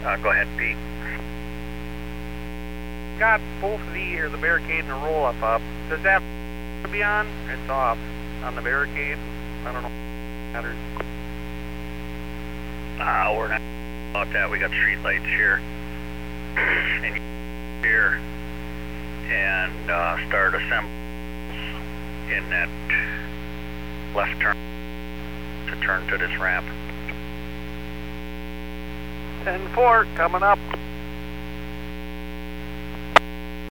Go ahead, Pete. Got both of the barricade and the roll-up up. Does that have to be on? It's off on the barricade. I don't know. Matters. We're not about that. We got street lights here and here, and start assemblies in that left turn to turn to this ramp. 10-4 coming up.